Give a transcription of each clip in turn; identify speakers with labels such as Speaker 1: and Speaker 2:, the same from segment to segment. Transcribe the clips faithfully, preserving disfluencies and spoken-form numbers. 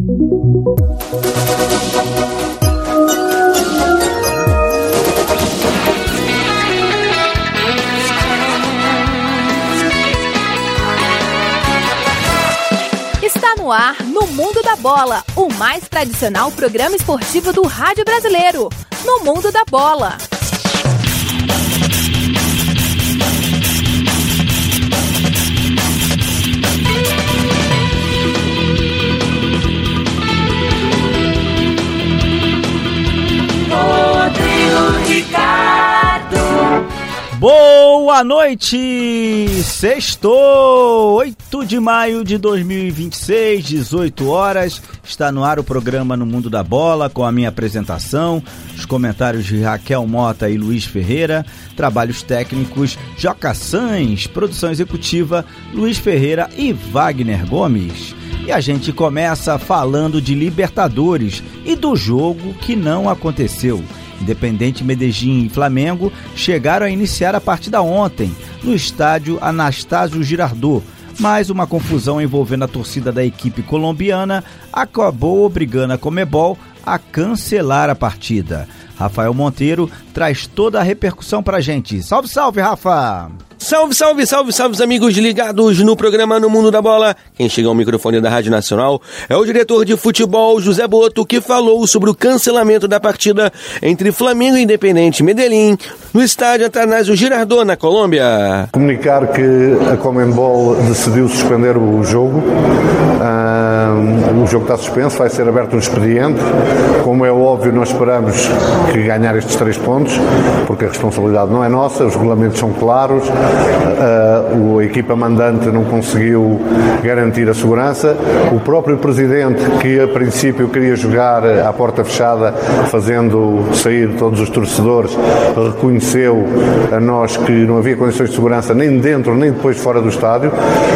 Speaker 1: Está no ar, no Mundo da Bola, o mais tradicional programa esportivo do rádio brasileiro. No Mundo da Bola.
Speaker 2: Rodrigo Ricardo.
Speaker 3: Boa noite! Sextou! oito de maio de dois mil e vinte e seis, dezoito horas. Está no ar o programa No Mundo da Bola, com a minha apresentação, os comentários de Raquel Mota e Luiz Ferreira, trabalhos técnicos Joca Sans, produção executiva Luiz Ferreira e Wagner Gomes. E a gente começa falando de Libertadores e do jogo que não aconteceu. Independente Medellín e Flamengo chegaram a iniciar a partida ontem, no estádio Anastácio Girardot, mas uma confusão envolvendo a torcida da equipe colombiana acabou obrigando a Conmebol a cancelar a partida. Rafael Monteiro traz toda a repercussão pra gente. Salve, salve, Rafa!
Speaker 4: Salve, salve, salve, salve, amigos ligados no programa No Mundo da Bola. Quem chega ao microfone da Rádio Nacional é o diretor de futebol, José Boto, que falou sobre o cancelamento da partida entre Flamengo e Independente Medellín no estádio Atanásio Girardot, na Colômbia.
Speaker 5: Comunicar que a Conmebol decidiu suspender o jogo. Um, o jogo está suspenso, vai ser aberto um expediente. Como é óbvio, nós esperamos que ganhar estes três pontos, porque a responsabilidade não é nossa, os regulamentos são claros. Uh, a equipa mandante não conseguiu garantir a segurança. O próprio presidente, que a princípio queria jogar à porta fechada, fazendo sair todos os torcedores, reconheceu a nós que não havia condições de segurança nem dentro nem depois fora do estádio.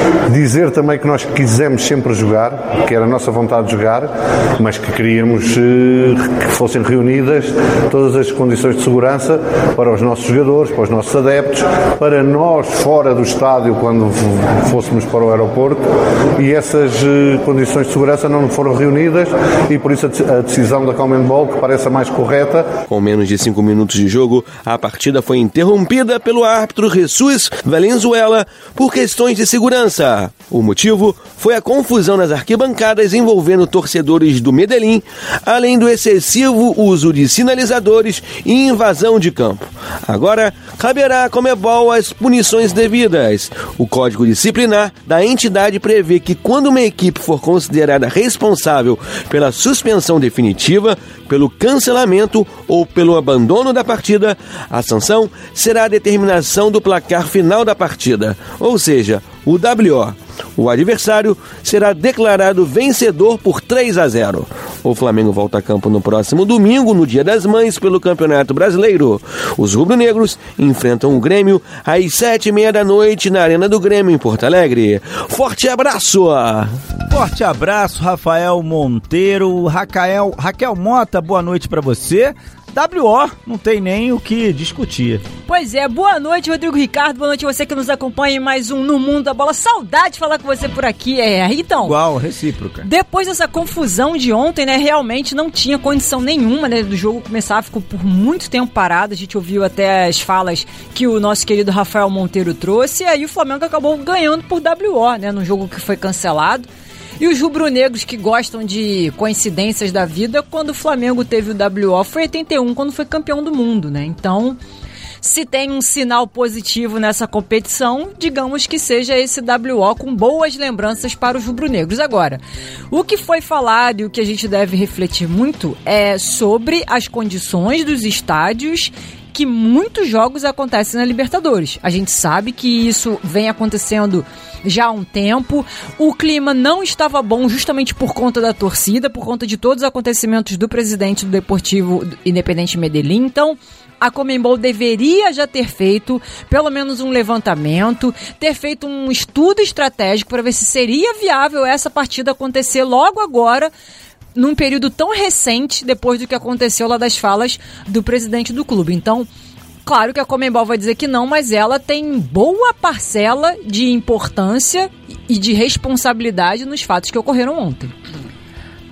Speaker 5: Dizer também que nós quisemos sempre jogar, que era a nossa vontade de jogar, mas que queríamos uh, que fossem reunidas todas as condições de segurança para os nossos jogadores, para os nossos adeptos, para nós nós fora do estádio quando fôssemos para o aeroporto, e essas uh, condições de segurança não foram reunidas, e por isso a, a decisão da Conmebol, que parece a mais correta.
Speaker 4: Com menos de cinco minutos de jogo, a partida foi interrompida pelo árbitro Jesus Valenzuela por questões de segurança. O motivo foi a confusão nas arquibancadas envolvendo torcedores do Medellín, além do excessivo uso de sinalizadores e invasão de campo. Agora, caberá à Conmebol as punições devidas. O Código Disciplinar da entidade prevê que quando uma equipe for considerada responsável pela suspensão definitiva, pelo cancelamento ou pelo abandono da partida, a sanção será a determinação do placar final da partida, ou seja, o W O. O adversário será declarado vencedor por três a zero. O Flamengo volta a campo no próximo domingo, no Dia das Mães, pelo Campeonato Brasileiro. Os rubro-negros enfrentam o Grêmio às sete e meia da noite na Arena do Grêmio, em Porto Alegre. Forte abraço!
Speaker 3: Forte abraço, Rafael Monteiro. Raquel, Raquel Mota, boa noite pra você. W O, não tem nem o que discutir.
Speaker 6: Pois é, boa noite, Rodrigo Ricardo, boa noite a você que nos acompanha em mais um No Mundo da Bola. Saudade de falar com você por aqui, é, então...
Speaker 3: Igual, recíproca.
Speaker 6: Depois dessa confusão de ontem, né, realmente não tinha condição nenhuma, né, do jogo começar, ficou por muito tempo parado, a gente ouviu até as falas que o nosso querido Rafael Monteiro trouxe, e aí o Flamengo acabou ganhando por W O, né, no jogo que foi cancelado. E os rubro-negros que gostam de coincidências da vida, quando o Flamengo teve o W O foi em oitenta e um, quando foi campeão do mundo, né? Então, se tem um sinal positivo nessa competição, digamos que seja esse W O com boas lembranças para os rubro-negros. Agora, o que foi falado e o que a gente deve refletir muito é sobre as condições dos estádios que muitos jogos acontecem na Libertadores. A gente sabe que isso vem acontecendo já há um tempo. O clima não estava bom justamente por conta da torcida, por conta de todos os acontecimentos do presidente do Deportivo Independente Medellín. Então, a Conmebol deveria já ter feito pelo menos um levantamento, ter feito um estudo estratégico para ver se seria viável essa partida acontecer logo agora, num período tão recente, depois do que aconteceu lá das falas do presidente do clube. Então, claro que a Conmebol vai dizer que não, mas ela tem boa parcela de importância e de responsabilidade nos fatos que ocorreram ontem.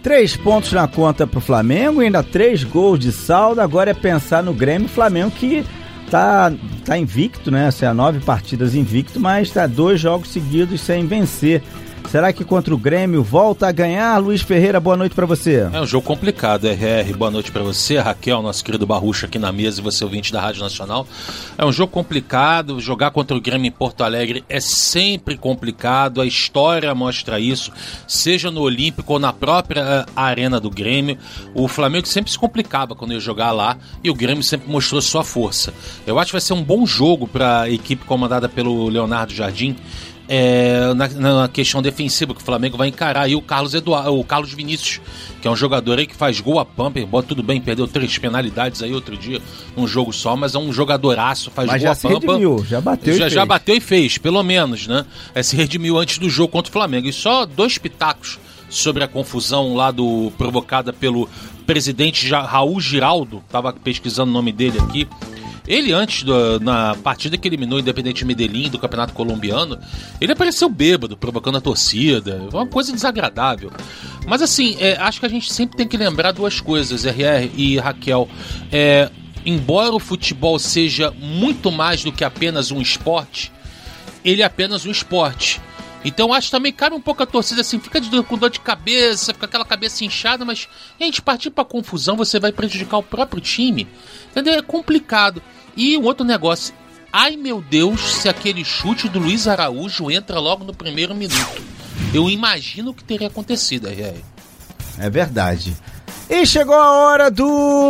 Speaker 3: Três pontos na conta pro Flamengo, ainda três gols de saldo. Agora é pensar no Grêmio. Flamengo que tá, tá invicto, né? Assim, há nove partidas invicto, mas tá dois jogos seguidos sem vencer. Será que contra o Grêmio volta a ganhar? Luiz Ferreira, boa noite pra você.
Speaker 7: É um jogo complicado, R R, boa noite pra você, Raquel, nosso querido Barrucha aqui na mesa e você ouvinte da Rádio Nacional. É um jogo complicado, jogar contra o Grêmio em Porto Alegre é sempre complicado, a história mostra isso, seja no Olímpico ou na própria arena do Grêmio. O Flamengo sempre se complicava quando ia jogar lá e o Grêmio sempre mostrou sua força. Eu acho que vai ser um bom jogo para a equipe comandada pelo Leonardo Jardim. É, na, na questão defensiva, que o Flamengo vai encarar aí o Carlos Eduardo, o Carlos Vinícius, que é um jogador aí que faz gol a pampa, bota tudo bem, perdeu três penalidades aí outro dia, um jogo só, mas é um jogadoraço, faz
Speaker 3: mas
Speaker 7: gol
Speaker 3: já
Speaker 7: a
Speaker 3: se
Speaker 7: pampa.
Speaker 3: Redimiu, já bateu
Speaker 7: já,
Speaker 3: e fez.
Speaker 7: Já bateu e fez, pelo menos, né? É, se redimiu antes do jogo contra o Flamengo. E só dois pitacos sobre a confusão lá do provocada pelo presidente Raul Giraldo, tava pesquisando o nome dele aqui. Ele, antes, da, na partida que eliminou o Independente Medellín do Campeonato Colombiano, ele apareceu bêbado, provocando a torcida. Uma coisa desagradável. Mas, assim, é, acho que a gente sempre tem que lembrar duas coisas, R R e Raquel. É, embora o futebol seja muito mais do que apenas um esporte, ele é apenas um esporte. Então acho que também cabe um pouco a torcida assim, fica de, com dor de cabeça, fica aquela cabeça inchada, mas, gente, partir pra confusão, você vai prejudicar o próprio time. Entendeu? É complicado. E um outro negócio, ai meu Deus, se aquele chute do Luiz Araújo entra logo no primeiro minuto. Eu imagino o que teria acontecido, R R.
Speaker 3: É verdade. E chegou a hora do...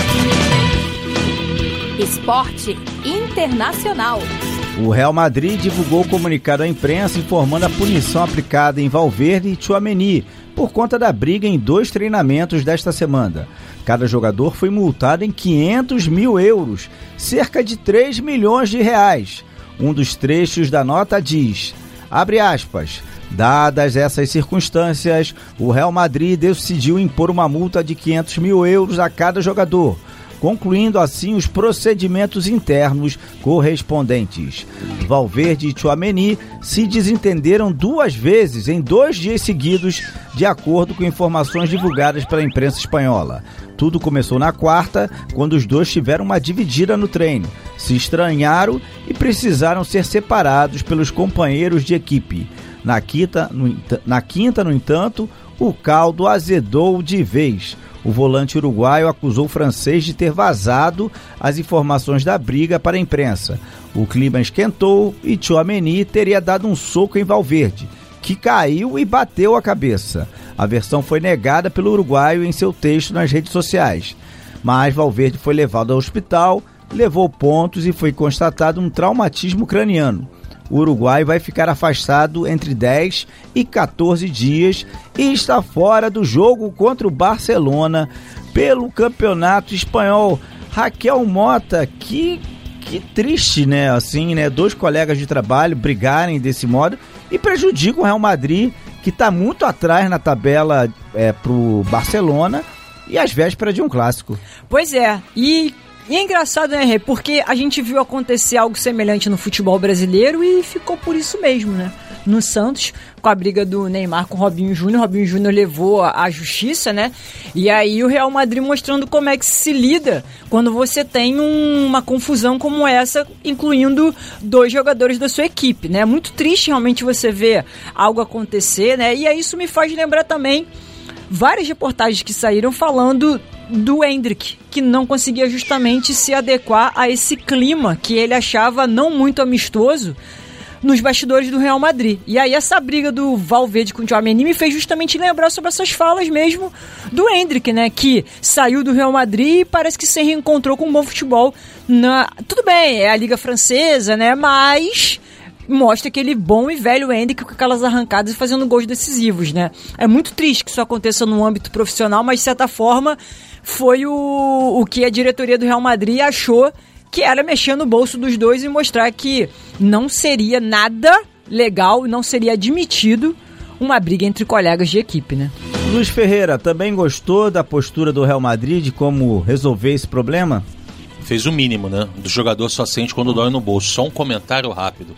Speaker 1: Esporte Internacional.
Speaker 3: O Real Madrid divulgou comunicado à imprensa informando a punição aplicada em Valverde e Tchouaméni por conta da briga em dois treinamentos desta semana. Cada jogador foi multado em quinhentos mil euros, cerca de três milhões de reais. Um dos trechos da nota diz, abre aspas, dadas essas circunstâncias, o Real Madrid decidiu impor uma multa de quinhentos mil euros a cada jogador, concluindo assim os procedimentos internos correspondentes. Valverde e Tchouaméni se desentenderam duas vezes em dois dias seguidos, de acordo com informações divulgadas pela imprensa espanhola. Tudo começou na quarta, quando os dois tiveram uma dividida no treino, se estranharam e precisaram ser separados pelos companheiros de equipe. Na quinta, no, na quinta, no entanto, o caldo azedou de vez. O volante uruguaio acusou o francês de ter vazado as informações da briga para a imprensa. O clima esquentou e Tchouaméni teria dado um soco em Valverde, que caiu e bateu a cabeça. A versão foi negada pelo uruguaio em seu texto nas redes sociais. Mas Valverde foi levado ao hospital, levou pontos e foi constatado um traumatismo craniano. O Uruguai vai ficar afastado entre dez e quatorze dias e está fora do jogo contra o Barcelona pelo Campeonato Espanhol. Raquel Mota, que, que triste, né? Assim, né? Dois colegas de trabalho brigarem desse modo e prejudicam o Real Madrid, que está muito atrás na tabela é, pro Barcelona e às vésperas de um clássico.
Speaker 6: Pois é, e... E é engraçado, né, Rê? Porque a gente viu acontecer algo semelhante no futebol brasileiro e ficou por isso mesmo, né? No Santos, com a briga do Neymar com o Robinho Júnior, o Robinho Júnior levou à justiça, né? E aí o Real Madrid mostrando como é que se lida quando você tem um, uma confusão como essa, incluindo dois jogadores da sua equipe, né? Muito triste realmente você ver algo acontecer, né? E aí isso me faz lembrar também várias reportagens que saíram falando do Endrick, que não conseguia justamente se adequar a esse clima que ele achava não muito amistoso nos bastidores do Real Madrid. E aí essa briga do Valverde com o Tchouaméni me fez justamente lembrar sobre essas falas mesmo do Endrick, né, que saiu do Real Madrid e parece que se reencontrou com um bom futebol. Na... Tudo bem, é a Liga Francesa, né, mas... mostra aquele bom e velho Endrick com aquelas arrancadas e fazendo gols decisivos, né? É muito triste que isso aconteça no âmbito profissional, mas de certa forma foi o, o que a diretoria do Real Madrid achou que era mexer no bolso dos dois e mostrar que não seria nada legal, não seria admitido uma briga entre colegas de equipe, né?
Speaker 3: Luiz Ferreira, também gostou da postura do Real Madrid, de como resolver esse problema?
Speaker 7: Fez o mínimo, né? Do jogador só sente quando dói no bolso. Só um comentário rápido.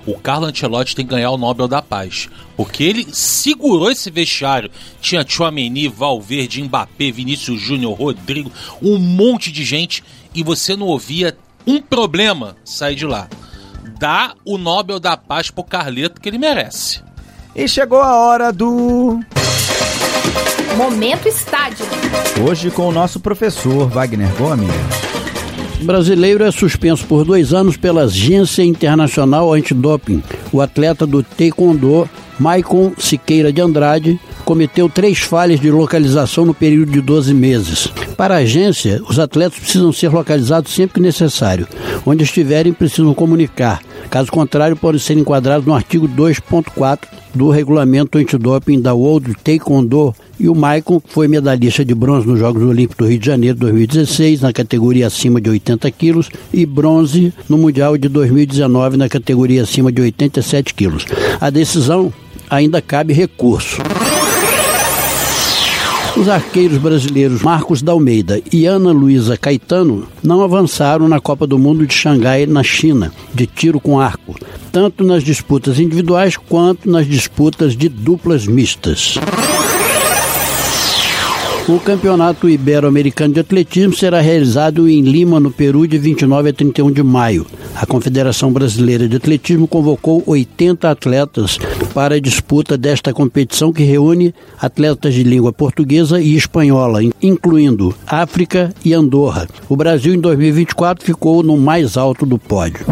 Speaker 7: o Carlo Ancelotti tem que ganhar o Nobel da Paz. Porque ele segurou esse vestiário. Tinha Tchouaméni, Valverde, Mbappé, Vinícius Júnior, Rodrigo, um monte de gente, e você não ouvia um problema sair de lá. Dá o Nobel da Paz pro Carleto, que ele merece.
Speaker 3: E chegou a hora do...
Speaker 1: Momento Estádio.
Speaker 3: Hoje com o nosso professor Wagner Gomes.
Speaker 8: Brasileiro é suspenso por dois anos pela Agência Internacional Antidoping. O atleta do Taekwondo, Maicon Siqueira de Andrade, cometeu três falhas de localização no período de doze meses. Para a agência, os atletas precisam ser localizados sempre que necessário. Onde estiverem, precisam comunicar. Caso contrário, podem ser enquadrados no artigo dois ponto quatro do regulamento antidoping da World Taekwondo. E o Maicon foi medalhista de bronze nos Jogos Olímpicos do Rio de Janeiro dois mil e dezesseis, na categoria acima de oitenta quilos, e bronze no Mundial de dois mil e dezenove, na categoria acima de oitenta e sete quilos. A decisão ainda cabe recurso. Os arqueiros brasileiros Marcos D'Almeida e Ana Luísa Caetano não avançaram na Copa do Mundo de Xangai, na China, de tiro com arco, tanto nas disputas individuais quanto nas disputas de duplas mistas. O Campeonato Ibero-Americano de Atletismo será realizado em Lima, no Peru, de vinte e nove a trinta e um de maio. A Confederação Brasileira de Atletismo convocou oitenta atletas para a disputa desta competição, que reúne atletas de língua portuguesa e espanhola, incluindo África e Andorra. O Brasil, em dois mil e vinte e quatro, ficou no mais alto do pódio.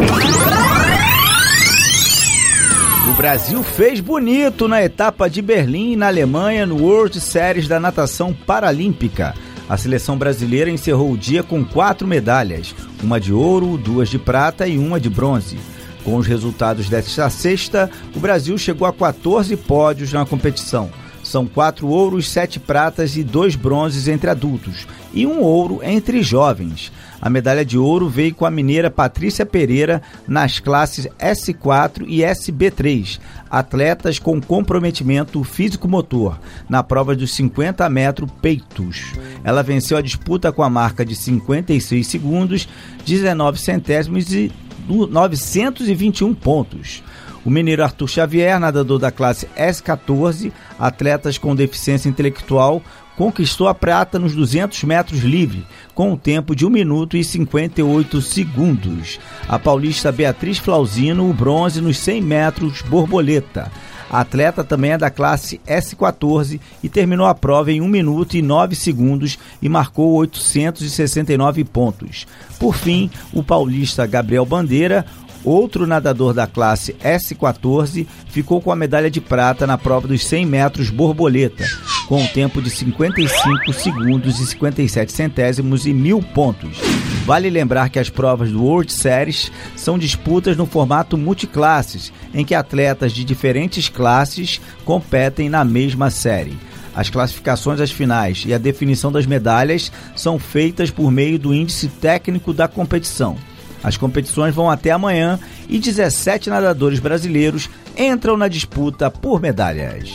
Speaker 3: O Brasil fez bonito na etapa de Berlim, na Alemanha, no World Series da natação paralímpica. A seleção brasileira encerrou o dia com quatro medalhas, uma de ouro, duas de prata e uma de bronze. Com os resultados desta sexta, o Brasil chegou a quatorze pódios na competição. São quatro ouros, sete pratas e dois bronzes entre adultos, e um ouro entre jovens. A medalha de ouro veio com a mineira Patrícia Pereira nas classes S quatro e S B três, atletas com comprometimento físico-motor, na prova dos cinquenta metros peitos. Ela venceu a disputa com a marca de cinquenta e seis segundos, dezenove centésimos e novecentos e vinte e um pontos. O mineiro Arthur Xavier, nadador da classe S quatorze, atletas com deficiência intelectual, conquistou a prata nos duzentos metros livre, com um tempo de um minuto e cinquenta e oito segundos. A paulista Beatriz Flauzino, o bronze nos cem metros borboleta. A atleta também é da classe S quatorze e terminou a prova em um minuto e nove segundos e marcou oitocentos e sessenta e nove pontos. Por fim, o paulista Gabriel Bandeira, outro nadador da classe S quatorze, ficou com a medalha de prata na prova dos cem metros borboleta, com um tempo de cinquenta e cinco segundos e cinquenta e sete centésimos e mil pontos. Vale lembrar que as provas do World Series são disputas no formato multiclasses, em que atletas de diferentes classes competem na mesma série. As classificações às finais e a definição das medalhas são feitas por meio do índice técnico da competição. As competições vão até amanhã e dezessete nadadores brasileiros entram na disputa por medalhas.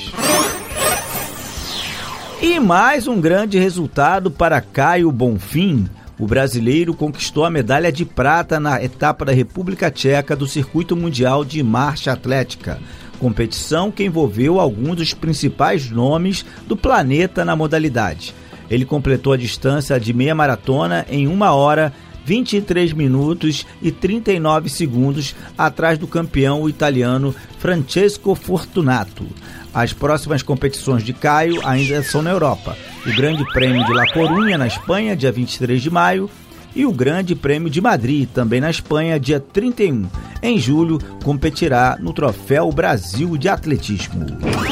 Speaker 3: E mais um grande resultado para Caio Bonfim. O brasileiro conquistou a medalha de prata na etapa da República Tcheca do Circuito Mundial de Marcha Atlética, competição que envolveu alguns dos principais nomes do planeta na modalidade. Ele completou a distância de meia maratona em uma hora, vinte e três minutos e trinta e nove segundos, atrás do campeão italiano Francesco Fortunato. As próximas competições de Caio ainda são na Europa. O Grande Prêmio de La Coruña, na Espanha, dia vinte e três de maio, e o Grande Prêmio de Madrid, também na Espanha, dia trinta e um. Em julho, competirá no Troféu Brasil de Atletismo.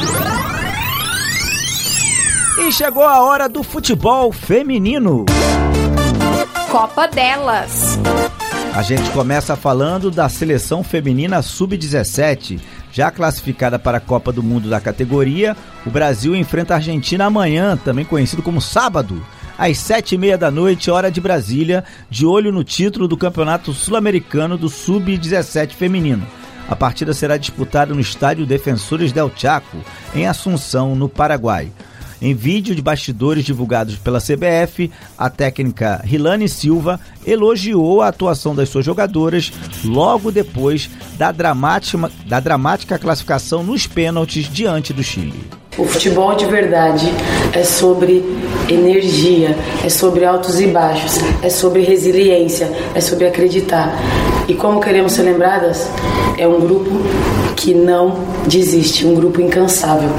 Speaker 3: E chegou a hora do futebol feminino.
Speaker 1: Copa delas.
Speaker 3: A gente começa falando da seleção feminina sub dezessete. Já classificada para a Copa do Mundo da categoria, o Brasil enfrenta a Argentina amanhã, também conhecido como sábado, às sete e meia da noite, hora de Brasília, de olho no título do Campeonato Sul-Americano do sub dezessete feminino. A partida será disputada no estádio Defensores del Chaco, em Assunção, no Paraguai. Em vídeo de bastidores divulgados pela C B F, a técnica Rilane Silva elogiou a atuação das suas jogadoras logo depois da dramática, da dramática classificação nos pênaltis diante do Chile.
Speaker 9: O futebol de verdade é sobre energia, é sobre altos e baixos, é sobre resiliência, é sobre acreditar. E como queremos ser lembradas? É um grupo que não desiste, um grupo incansável.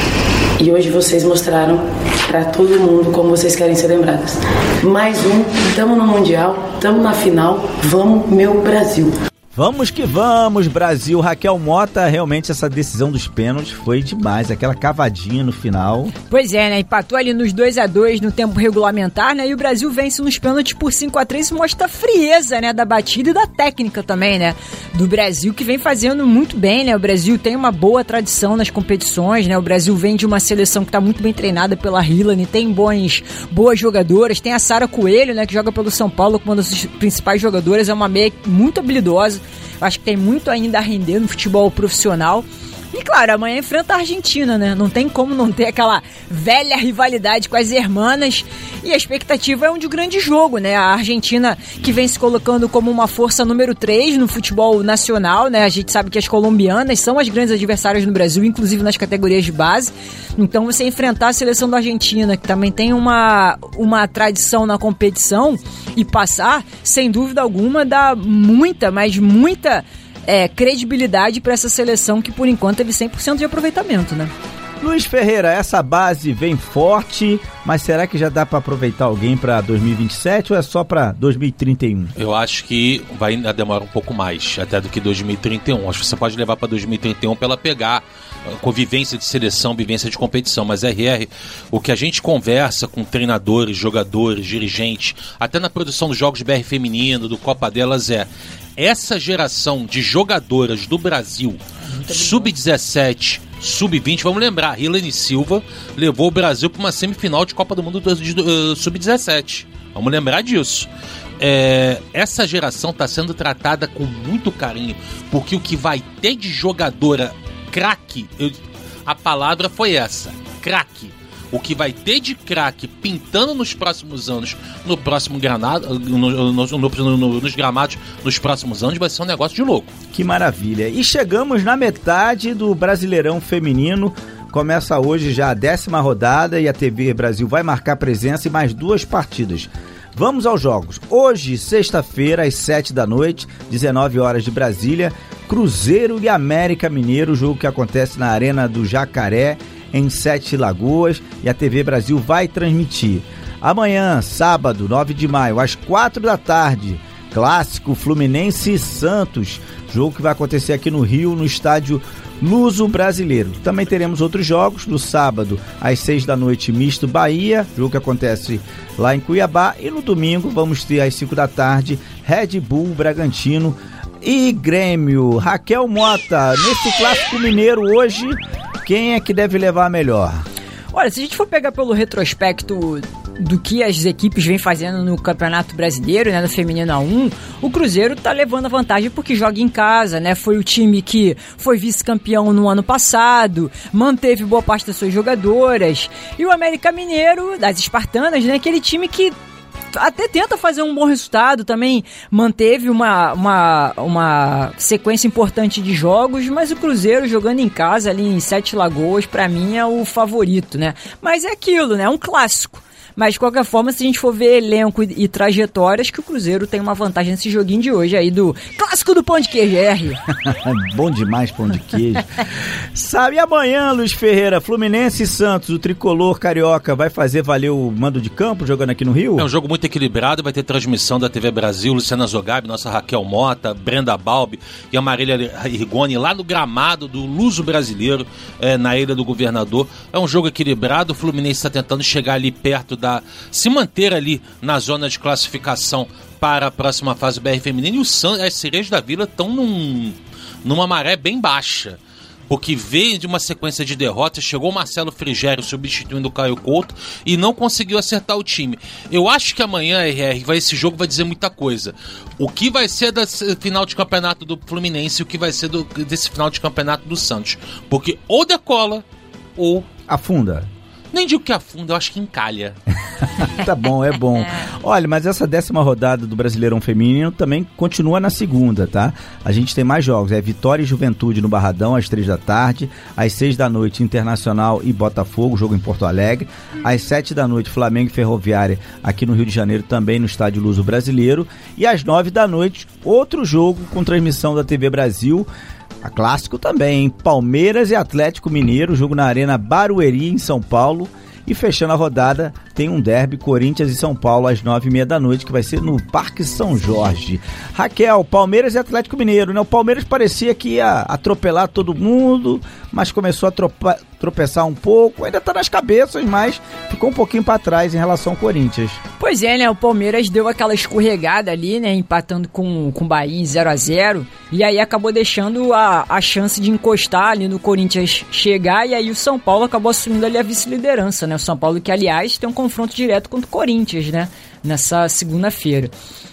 Speaker 9: E hoje vocês mostraram para todo mundo como vocês querem ser lembradas. Mais um, estamos no Mundial, estamos na final, vamos meu Brasil.
Speaker 3: Vamos que vamos, Brasil. Raquel Mota, realmente essa decisão dos pênaltis foi demais, aquela cavadinha no final.
Speaker 6: Pois é, né? Empatou ali nos dois a dois no tempo regulamentar, né? E o Brasil vence nos pênaltis por cinco a três. Isso mostra a frieza, né? Da batida e da técnica também, né? Do Brasil, que vem fazendo muito bem, né? O Brasil tem uma boa tradição nas competições, né? O Brasil vem de uma seleção que está muito bem treinada pela Rilane, tem bons, boas jogadoras. Tem a Sara Coelho, né? Que joga pelo São Paulo como uma das principais jogadoras. É uma meia muito habilidosa. Acho que tem muito ainda a render no futebol profissional. E claro, amanhã enfrenta a Argentina, né? Não tem como não ter aquela velha rivalidade com as hermanas. E a expectativa é um de grande jogo, né? A Argentina que vem se colocando como uma força número três no futebol nacional, né? A gente sabe que as colombianas são as grandes adversárias no Brasil, inclusive nas categorias de base. Então você enfrentar a seleção da Argentina, que também tem uma, uma tradição na competição, e passar, sem dúvida alguma, dá muita, mas muita... É, credibilidade para essa seleção que por enquanto teve cem por cento de aproveitamento, né?
Speaker 3: Luiz Ferreira, essa base vem forte, mas será que já dá para aproveitar alguém para dois mil e vinte e sete ou é só para dois mil e trinta e um?
Speaker 7: Eu acho que vai demorar um pouco mais, até do que dois mil e trinta e um. Acho que você pode levar para dois mil e trinta e um para ela pegar convivência de seleção, vivência de competição, mas R R, o que a gente conversa com treinadores, jogadores, dirigentes, até na produção dos jogos de B R feminino, do Copa delas, é essa geração de jogadoras do Brasil, sub dezessete, sub vinte, vamos lembrar, Rilane Silva levou o Brasil para uma semifinal de Copa do Mundo do, de, uh, sub dezessete. Vamos lembrar disso. É, essa geração está sendo tratada com muito carinho, porque o que vai ter de jogadora craque, a palavra foi essa, craque. O que vai ter de craque pintando nos próximos anos, no próximo granado, no, no, no, no, nos gramados, nos próximos anos, vai ser um negócio de louco.
Speaker 3: Que maravilha. E chegamos na metade do Brasileirão Feminino. Começa hoje já a décima rodada e a T V Brasil vai marcar presença em mais duas partidas. Vamos aos jogos. Hoje, sexta-feira, às sete da noite, dezenove horas de Brasília, Cruzeiro e América Mineiro, jogo que acontece na Arena do Jacaré, em Sete Lagoas, e a T V Brasil vai transmitir. Amanhã, sábado, nove de maio, às quatro da tarde, clássico Fluminense e Santos, jogo que vai acontecer aqui no Rio, no estádio Luso Brasileiro. Também teremos outros jogos, no sábado, às seis da noite, misto Bahia, jogo que acontece lá em Cuiabá, e no domingo vamos ter às cinco da tarde, Red Bull Bragantino e Grêmio. Raquel Mota, nesse clássico mineiro hoje, quem é que deve levar a melhor?
Speaker 6: Olha, se a gente for pegar pelo retrospecto do que as equipes vêm fazendo no Campeonato Brasileiro, né, no Feminino A um, o Cruzeiro tá levando a vantagem porque joga em casa, né? Foi o time que foi vice-campeão no ano passado, manteve boa parte das suas jogadoras. E o América Mineiro, das Espartanas, né? Aquele time que até tenta fazer um bom resultado, também manteve uma, uma, uma sequência importante de jogos, mas o Cruzeiro jogando em casa ali em Sete Lagoas, pra mim é o favorito, né? Mas é aquilo, né? É um clássico. Mas, de qualquer forma, se a gente for ver elenco e, e trajetórias, que o Cruzeiro tem uma vantagem nesse joguinho de hoje aí do clássico do pão de queijo, R.
Speaker 3: Bom demais, pão de queijo. Sabe, amanhã, Luiz Ferreira, Fluminense e Santos, o tricolor carioca vai fazer valer o mando de campo jogando aqui no Rio?
Speaker 7: É um jogo muito equilibrado, vai ter transmissão da T V Brasil, Luciana Zogabi, nossa Raquel Mota, Brenda Balbi e a Marília Rigoni lá no gramado do Luso Brasileiro, é, na Ilha do Governador. É um jogo equilibrado, o Fluminense está tentando chegar ali perto da se manter ali na zona de classificação para a próxima fase do B R feminino, e o San, as Sereias da Vila estão num, numa maré bem baixa, porque veio de uma sequência de derrotas, chegou o Marcelo Frigério substituindo o Caio Couto e não conseguiu acertar o time. Eu acho que amanhã, R R, vai, esse jogo vai dizer muita coisa. O que vai ser desse final de campeonato do Fluminense e o que vai ser do, desse final de campeonato do Santos, porque ou decola ou
Speaker 3: afunda.
Speaker 7: Nem digo que afunda, eu acho que encalha.
Speaker 3: Tá bom, é bom. Olha, mas essa décima rodada do Brasileirão Feminino também continua na segunda, tá? A gente tem mais jogos, é Vitória e Juventude no Barradão, às três da tarde, às seis da noite, Internacional e Botafogo, jogo em Porto Alegre, às sete da noite, Flamengo e Ferroviária, aqui no Rio de Janeiro, também no Estádio Luso Brasileiro, e às nove da noite, outro jogo com transmissão da T V Brasil, a clássico também, hein? Palmeiras e Atlético Mineiro, jogo na Arena Barueri, em São Paulo. E fechando a rodada, tem um derby Corinthians e São Paulo às nove e meia da noite, que vai ser no Parque São Jorge. Raquel, Palmeiras e Atlético Mineiro, né? O Palmeiras parecia que ia atropelar todo mundo, mas começou a tropa, tropeçar um pouco, ainda tá nas cabeças, mas ficou um pouquinho para trás em relação ao Corinthians.
Speaker 6: Pois é, né? O Palmeiras deu aquela escorregada ali, né? Empatando com, com o Bahia em zero a zero, e aí acabou deixando a, a chance de encostar ali no Corinthians chegar, e aí o São Paulo acabou assumindo ali a vice-liderança, né? O São Paulo que, aliás, tem um confronto direto contra o Corinthians, né? Nessa segunda-feira.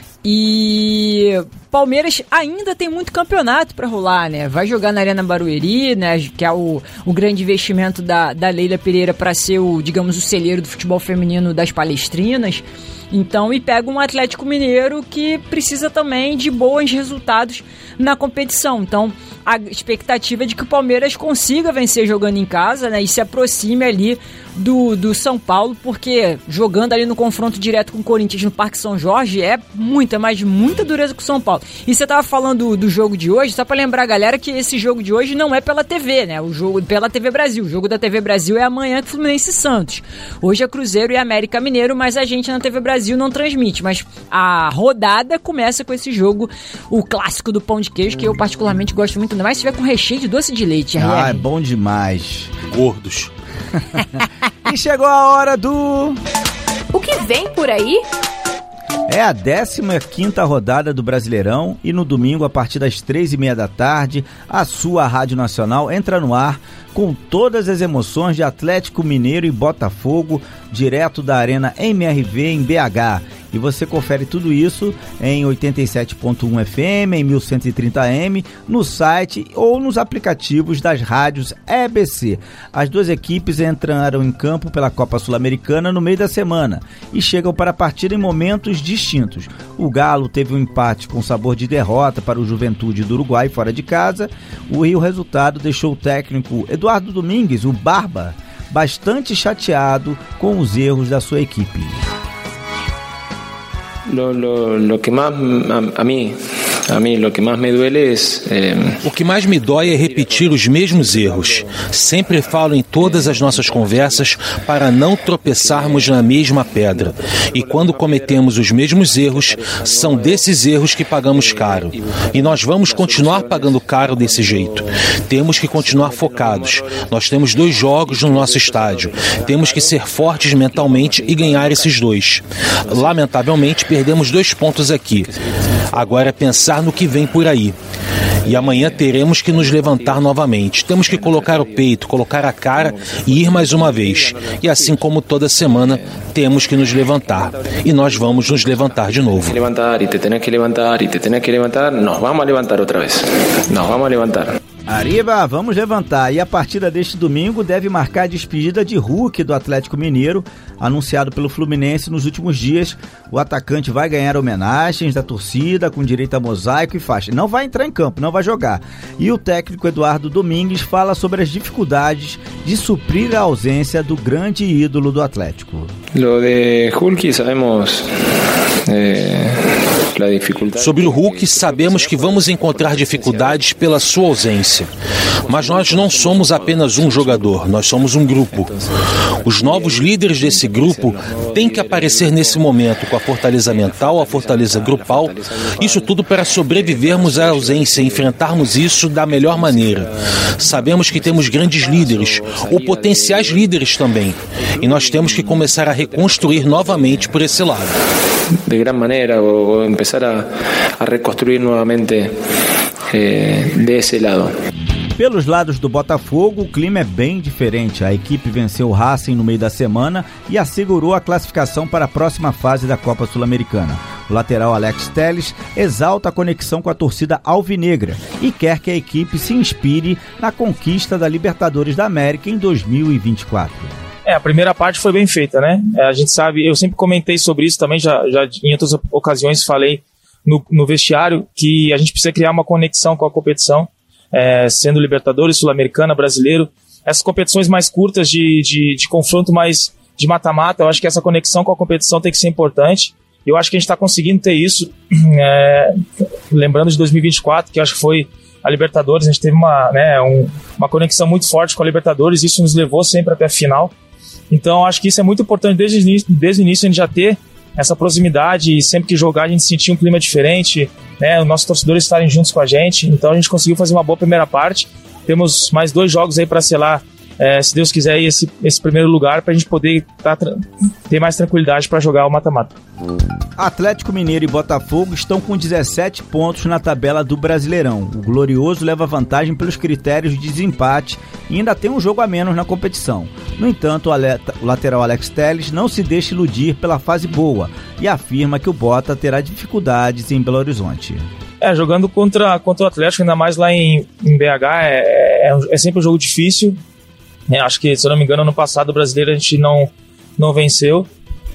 Speaker 6: E Palmeiras ainda tem muito campeonato para rolar, né? Vai jogar na Arena Barueri, né? Que é o, o grande investimento da, da Leila Pereira para ser o, digamos, o celeiro do futebol feminino das Palestrinas. Então, e pega um Atlético Mineiro que precisa também de bons resultados na competição. Então, a expectativa é de que o Palmeiras consiga vencer jogando em casa, né? E se aproxime ali do, do São Paulo, porque jogando ali no confronto direto com o Corinthians no Parque São Jorge é muita, mas muita dureza com o São Paulo. E você tava falando do, do jogo de hoje, só para lembrar a galera que esse jogo de hoje não é pela T V, né? O jogo pela T V Brasil. O jogo da T V Brasil é amanhã com Fluminense e Santos. Hoje é Cruzeiro e América Mineiro, mas a gente na T V Brasil não transmite. Mas a rodada começa com esse jogo, o clássico do pão de queijo, que eu particularmente gosto muito, ainda mais se tiver com recheio de doce de leite.
Speaker 3: Ah, é bom demais.
Speaker 7: Gordos.
Speaker 3: E chegou a hora do...
Speaker 1: O que vem por aí?
Speaker 3: É a décima quinta rodada do Brasileirão e no domingo, a partir das três e meia da tarde, a sua Rádio Nacional entra no ar com todas as emoções de Atlético Mineiro e Botafogo, direto da Arena M R V em B H. E você confere tudo isso em oitenta e sete ponto um F M, em mil cento e trinta A M, no site ou nos aplicativos das rádios E B C. As duas equipes entraram em campo pela Copa Sul-Americana no meio da semana e chegam para a partida em momentos distintos. O Galo teve um empate com sabor de derrota para o Juventude do Uruguai fora de casa. O Rio resultado deixou o técnico Eduardo Domingues, o Barba, bastante chateado com os erros da sua equipe.
Speaker 10: Lo, lo, lo que más a, a mí a mí lo que más me duele es eh...
Speaker 7: O que mais me dói é repetir os mesmos erros. Sempre falo em todas as nossas conversas para não tropeçarmos na mesma pedra. E quando cometemos os mesmos erros, são desses erros que pagamos caro. E nós vamos continuar pagando caro desse jeito. Temos que continuar focados. Nós temos dois jogos no nosso estádio. Temos que ser fortes mentalmente e ganhar esses dois. Lamentavelmente, perdemos dois pontos aqui. Agora é pensar no que vem por aí. E amanhã teremos que nos levantar novamente. Temos que colocar o peito, colocar a cara e ir mais uma vez. E assim como toda semana, temos que nos levantar. E nós vamos nos levantar de novo.
Speaker 10: Levantar e te tenés que levantar e te tenés que levantar. Nos vamos a levantar outra vez. Nos vamos a levantar.
Speaker 3: Arriba, vamos levantar. E a partida deste domingo deve marcar a despedida de Hulk do Atlético Mineiro, anunciado pelo Fluminense nos últimos dias. O atacante vai ganhar homenagens da torcida com direito a mosaico e faixa. Não vai entrar em campo, não vai jogar. E o técnico Eduardo Domingues fala sobre as dificuldades de suprir a ausência do grande ídolo do Atlético.
Speaker 10: Lo de Hulk sabemos... É...
Speaker 7: Sobre o Hulk, sabemos que vamos encontrar dificuldades pela sua ausência. Mas nós não somos apenas um jogador, nós somos um grupo. Os novos líderes desse grupo têm que aparecer nesse momento com a fortaleza mental, a fortaleza grupal, isso tudo para sobrevivermos à ausência e enfrentarmos isso da melhor maneira. Sabemos que temos grandes líderes, ou potenciais líderes também, e nós temos que começar a reconstruir novamente por esse lado.
Speaker 10: De gran manera o, o empezar a, a reconstruir nuevamente eh, de ese lado.
Speaker 3: Pelos lados do Botafogo, o clima é bem diferente. A equipe venceu o Racing no meio da semana e assegurou a classificação para a próxima fase da Copa Sul-Americana. O lateral Alex Telles exalta a conexão com a torcida alvinegra e quer que a equipe se inspire na conquista da Libertadores da América em dois mil e vinte e quatro.
Speaker 11: É, a primeira parte foi bem feita, né? É, a gente sabe, eu sempre comentei sobre isso também, já, já em outras ocasiões falei no, no vestiário, que a gente precisa criar uma conexão com a competição, é, sendo Libertadores, Sul-Americana, Brasileiro, essas competições mais curtas de, de, de confronto mais de mata-mata, eu acho que essa conexão com a competição tem que ser importante. Eu acho que a gente está conseguindo ter isso, é, lembrando de dois mil e vinte e quatro, que eu acho que foi a Libertadores, a gente teve uma, né, um, uma conexão muito forte com a Libertadores, isso nos levou sempre até a final. Então acho que isso é muito importante desde o início, desde o início a gente já ter essa proximidade, e sempre que jogar a gente sentir um clima diferente, né, os nossos torcedores estarem juntos com a gente. Então a gente conseguiu fazer uma boa primeira parte. Temos mais dois jogos aí para selar, é, se Deus quiser, esse, esse primeiro lugar, para a gente poder tá, ter mais tranquilidade para jogar o mata-mata.
Speaker 3: Atlético Mineiro e Botafogo estão com dezessete pontos na tabela do Brasileirão. O Glorioso leva vantagem pelos critérios de desempate e ainda tem um jogo a menos na competição. No entanto, o, aleta, o lateral Alex Telles não se deixa iludir pela fase boa e afirma que o Bota terá dificuldades em Belo Horizonte.
Speaker 11: É, jogando contra, contra o Atlético, ainda mais lá em, em B H, é, é, é sempre um jogo difícil. É, acho que, se eu não me engano, ano passado o Brasileiro a gente não, não venceu.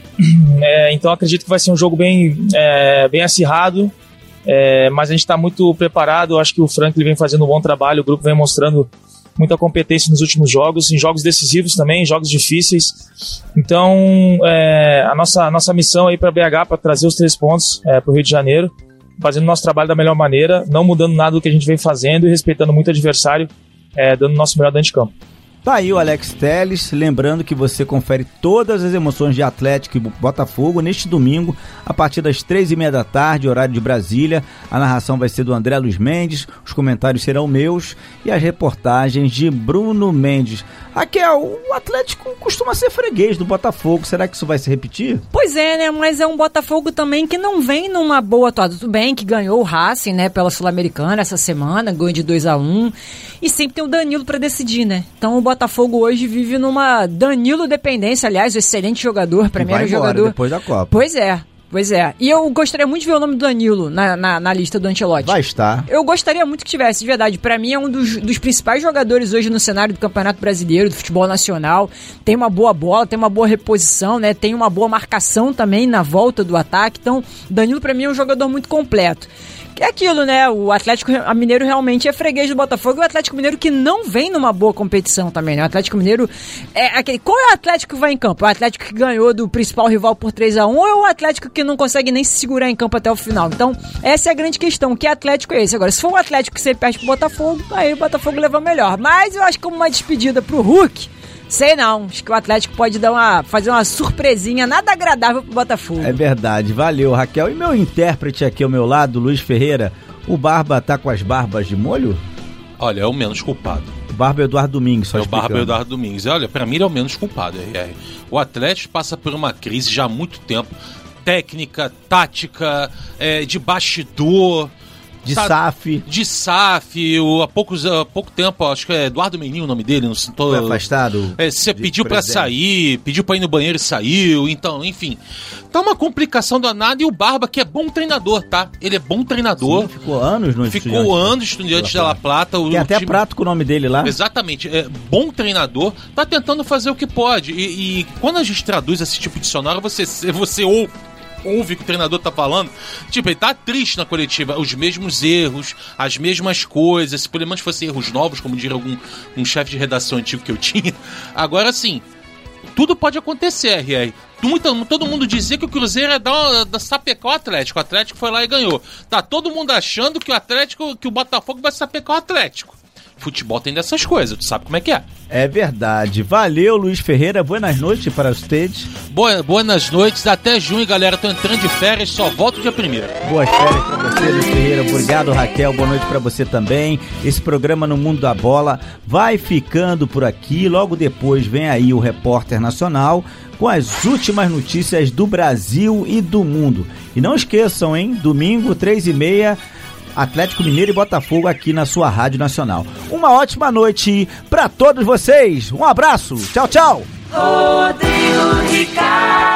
Speaker 11: É, então acredito que vai ser um jogo bem, é, bem acirrado, é, mas a gente está muito preparado. Acho que o Franklin vem fazendo um bom trabalho, o grupo vem mostrando muita competência nos últimos jogos, em jogos decisivos também, em jogos difíceis. Então é, a, nossa, a nossa missão aí para B H, para trazer os três pontos é, para o Rio de Janeiro, fazendo nosso trabalho da melhor maneira, não mudando nada do que a gente vem fazendo e respeitando muito o adversário, é, dando o nosso melhor dentro de campo.
Speaker 3: Tá aí o Alex Telles, lembrando que você confere todas as emoções de Atlético e Botafogo neste domingo, a partir das três e meia da tarde, horário de Brasília. A narração vai ser do André Luiz Mendes, os comentários serão meus e as reportagens de Bruno Mendes. Raquel, o Atlético costuma ser freguês do Botafogo, será que isso vai se repetir?
Speaker 6: Pois é, né, mas é um Botafogo também que não vem numa boa atuada. Tudo bem que ganhou o Racing, né, pela Sul-Americana essa semana, ganhou de dois a um, e sempre tem o Danilo pra decidir, né, então o Botafogo hoje vive numa Danilo dependência, aliás, um excelente jogador, primeiro jogador
Speaker 3: depois da Copa.
Speaker 6: Pois é. Pois é, e eu gostaria muito de ver o nome do Danilo na, na, na lista do Ancelotti.
Speaker 3: Vai estar.
Speaker 6: Eu gostaria muito que tivesse, de verdade. Pra mim é um dos, dos principais jogadores hoje no cenário do Campeonato Brasileiro, do futebol nacional. Tem uma boa bola, tem uma boa reposição, né? Tem uma boa marcação também na volta do ataque. Então, Danilo pra mim é um jogador muito completo. É aquilo, né? O Atlético Mineiro realmente é freguês do Botafogo, e o Atlético Mineiro que não vem numa boa competição também, né? O Atlético Mineiro é aquele... Qual é o Atlético que vai em campo? O Atlético que ganhou do principal rival por três a um ou é o Atlético que não consegue nem se segurar em campo até o final? Então, essa é a grande questão. Que Atlético é esse? Agora, se for um Atlético que sempre perde pro Botafogo, aí o Botafogo leva melhor. Mas eu acho que como uma despedida pro Hulk, sei não, acho que o Atlético pode dar uma, fazer uma surpresinha nada agradável pro Botafogo.
Speaker 3: É verdade, valeu, Raquel. E meu intérprete aqui ao meu lado, Luiz Ferreira, o Barba tá com as barbas de molho?
Speaker 7: Olha, é o menos culpado.
Speaker 3: O Barba é Eduardo Domingues, só
Speaker 7: É o
Speaker 3: explicando.
Speaker 7: Barba é Eduardo Domingues. Olha, pra mim ele é o menos culpado, R R. O Atlético passa por uma crise já há muito tempo. Técnica, tática, é, de bastidor...
Speaker 3: De
Speaker 7: Tá,
Speaker 3: S A F.
Speaker 7: De S A F, o, há, poucos, há pouco tempo, acho que é Eduardo Meninho o nome dele, não sei.
Speaker 3: Foi afastado?
Speaker 7: É, você pediu pra sair, pediu pra ir no banheiro e saiu, então, enfim. Tá uma complicação danada, e o Barba, que é bom treinador, tá? Ele é bom treinador.
Speaker 3: Sim, ficou anos no
Speaker 7: Ficou
Speaker 3: Estudiantes,
Speaker 7: anos Estudiantes de La Plata. O,
Speaker 3: Tem até
Speaker 7: o time...
Speaker 3: prato com o nome dele lá.
Speaker 7: Exatamente, é bom treinador, tá tentando fazer o que pode. E, e quando a gente traduz esse tipo de dicionário, você, você ouve. ouve o que o treinador tá falando, tipo, ele tá triste na coletiva, os mesmos erros, as mesmas coisas, se pelo menos fossem erros novos, como diria algum um chefe de redação antigo que eu tinha. Agora sim, tudo pode acontecer, R R. Todo, todo mundo dizia que o Cruzeiro ia dar, dar sapecar o Atlético, o Atlético foi lá e ganhou. Tá todo mundo achando que o Atlético, que o Botafogo vai sapecar o Atlético. Futebol tem dessas coisas, tu sabe como é que é.
Speaker 3: É verdade. Valeu, Luiz Ferreira. Boas noites para vocês.
Speaker 7: Boa, boas noites. Até junho, galera. Tô entrando de férias, só volto dia primeiro.
Speaker 3: Boas férias para você, Luiz Ferreira. Obrigado, Raquel. Boa noite para você também. Esse programa No Mundo da Bola vai ficando por aqui. Logo depois vem aí o Repórter Nacional com as últimas notícias do Brasil e do mundo. E não esqueçam, hein? Domingo, três e meia... Atlético Mineiro e Botafogo aqui na sua Rádio Nacional. Uma ótima noite para todos vocês. Um abraço. Tchau, tchau.
Speaker 2: Rodrigo Ricardo.